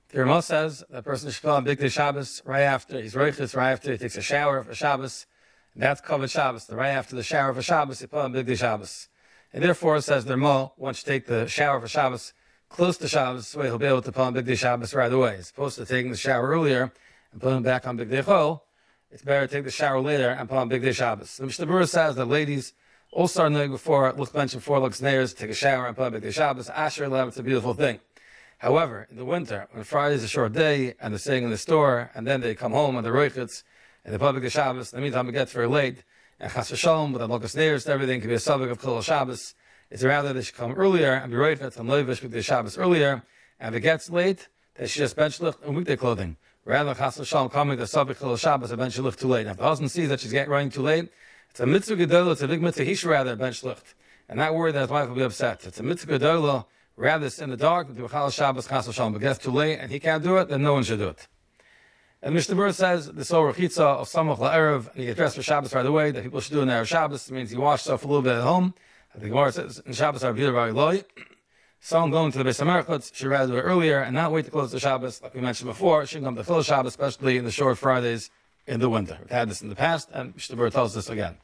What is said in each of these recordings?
The Ramah says that person should put on Bigdei Shabbos right after he's roiches, right after he takes a shower for Shabbos. And that's covered Shabbos. Right after the shower for Shabbos, he put on Bigdei Shabbos. And therefore, says the Ramah, once you take the shower for Shabbos close to Shabbos, so he'll be able to put on Bigdei Shabbos right away. As opposed to taking the shower earlier and putting back on Bigdei Chol, it's better to take the shower later and put on Bigdei Shabbos. The Mishnah Berurah says that ladies all start knowing before Luch mentioned 4 Luchs Neiros, take a shower and put on Bigdei Shabbos. Asher Lev, it's a beautiful thing. However, in the winter, when Friday is a short day, and they're staying in the store, and then they come home and they're roichitz, and they public the Shabbos, in the meantime it gets very late, and chas v'shalom, with the lokas neiros and everything, could be a subject of Chilul Shabbos. It's rather they should come earlier and be roichitz and loivish with the Shabbos earlier, and if it gets late, they should just bench lift and weekday clothing. Rather than chas v'shalom coming to subject Chilul Shabbos and bench lift too late. Now, if the husband sees that she's running too late, it's a mitzvah gedolah, it's a big mitzvah, he should rather bench lift. And not worry that his wife will be upset. It's a mitzvah gedolah, rather it's in the dark, do Chal Shabbos, Chas v'shalom, but gets too late and he can't do it, then no one should do it. And Mishnah Berurah says the Sol Rechitza of Samach La'erev, and he gets dressed for Shabbos right away, that people should do in Erev Shabbos. It means he washed off a little bit at home. And the Gemara says in Shabbos are B'yir B'Iloi. Someone going to the Beis HaMerchutz should rather do it earlier and not wait to close the Shabbos, like we mentioned before. It shouldn't come to Chilul Shabbos, especially in the short Fridays in the winter. We've had this in the past, and Mishnah Berurah tells us this again.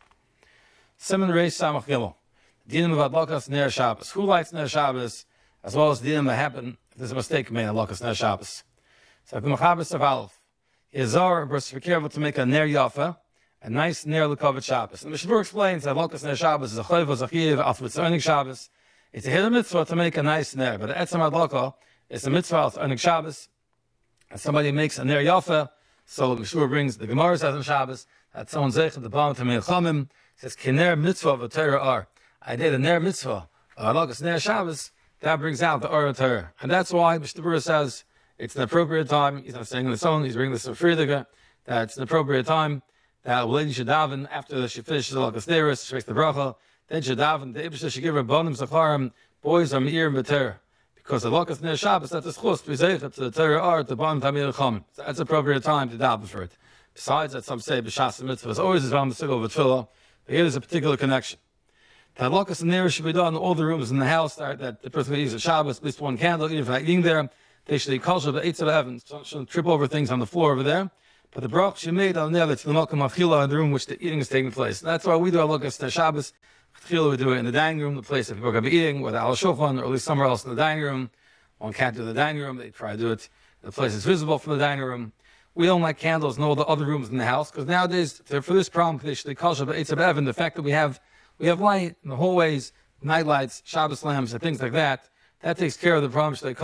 Siman Reish Samach Gimel. Dinim of Adlakas Ner Shabbos. Who lights Ner Shabbos? As well as the dinim that happen if there's a mistake made in Lakas Ner Shabbos. So the Mechaber of Aleph, Yezar, a person be careful to make a Ner Yafa, a nice Ner L'Kovet Shabbos. And Mishnah Berurah explains that Lakas Ner Shabbos is a Chayv, a Zachiv, after it's earning Shabbos. It's a hidden mitzvah to make a nice Ner, but the Etzem Adlaka is a mitzvah of earning Shabbos. And somebody makes a Ner Yafa, so Mishnah Berurah brings the Gemara says on Shabbos that someone Zeich at the bottom to Meilchamim says K'ner mitzvah of a Torah ar. I did a Ner mitzvah of Lakas Ner Shabbos. That brings out the Or Torah. And that's why Mishnah Berurah says it's an appropriate time. He's not saying on its own, he's bringing this to Friedrich, that it's an appropriate time that a lady should daven after she finishes the Lakas Neiros, she makes the bracha, then she daven, the Ibishah should give her bonim zacharim, boys are meir and beter. Because the Lakas Ner Shabbos, that's a schus, to the Torah Or, to bonim tamir chum. So that's an appropriate time to daven for it. Besides that, some say b'shas mitzvah is always a mitzvah of a tefillah, but here there's a particular connection. The halakas and neiros should be done in all the rooms in the house that the person uses Shabbos, at least one candle, even if they're not eating there. They should eat kosher, but 8 of heaven, so shouldn't trip over things on the floor over there. But the brach should be made on the other to the malkam achila in the room which the eating is taking place. And that's why we do halakas to Shabbos. Achila we do it in the dining room, the place that people are going to be eating, with al shulchan, or at least somewhere else in the dining room. One can't do the dining room; they try to do it in the place that's visible from the dining room. We don't like candles in all the other rooms in the house because nowadays, for this problem, they should kosher, but 8 of heaven, the fact that we have light in the hallways, night lights, Shabbos lamps, and things like that. That takes care of the problem. So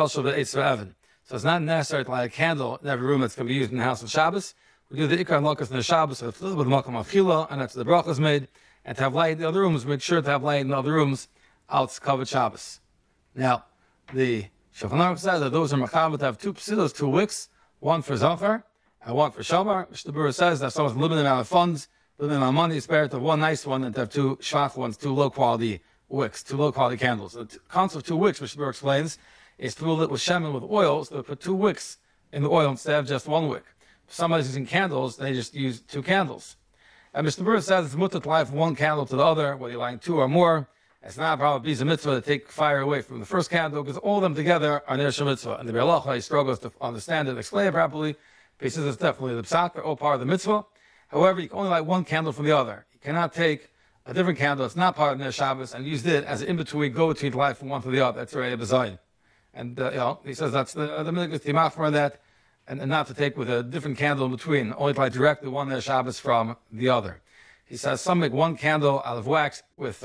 it's not necessary to light a candle in every room that's going to be used in the house of Shabbos. We do the Ikar and Lakas in the Shabbos, so it's a little bit of Makam Achila, and that's the bracha is made. And to have light in the other rooms, make sure to have light in the other rooms out covered Shabbos. Now, the Shulchan Aruch says that those are mechaber to have 2 psilos, 2 wicks, one for Zachar and one for Shamar. Mishnah Berurah says that someone's limited amount of funds, limited amount of money, it's better to have one nice one than to have 2 shvach ones, 2 low-quality wicks, 2 low-quality candles. The concept of 2 wicks, Mishnah Berurah explains, is to lit with shemen with oil, so they put 2 wicks in the oil instead of just 1 wick. If somebody's using candles, they just use 2 candles. And Mishnah Berurah says it's mutter to light from one candle to the other, whether you're lighting 2 or more. It's not a problem of Biza Mitzvah to take fire away from the first candle, because all of them together are Ner Mitzvah. And the Be'er Halacha, he struggles to understand it and explain it properly, but he says it's definitely the psak, they're all part of the mitzvah. However, you can only light one candle from the other. You cannot take a different candle that's not part of Ner Shabbos and use it as an in-between, go-between light from one to the other. That's already a design. And he says that's the minhag timach for that, and not to take with a different candle in between, only to light directly one Ner Shabbos from the other. He says some make one candle out of wax with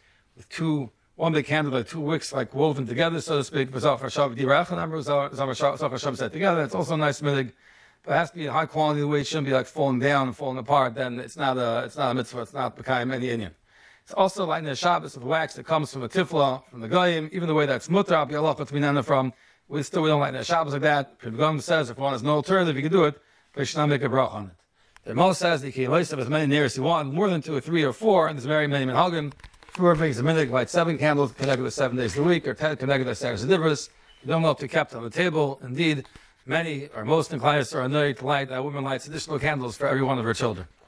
1 big candle, like 2 wicks, like woven together, so to speak. Zachar Shabbos set together. It's also a nice minhag, but it has to be high quality. The way it shouldn't be like falling down and falling apart. Then it's not a mitzvah. It's not b'kayim any Indian. It's also like the Shabbos with wax that comes from a tifla, from the goyim. Even the way that's mutter, Al Pi Halacha T'minana from. We don't like the Shabbos like that. The Goyim says if one has no alternative, you can do it, but you should not make a brach on it. The Mo says that you can lace up as many nears as you want, more than 2 or 3 or 4, and there's very many minhagim. Four makes a minhag, light 7 candles, connected with 7 days of the week, or 10 connected with Saras Adibras. You don't know if they're kept on the table. Indeed, many or most inclined are annoyed to light, that woman lights additional candles for every one of her children.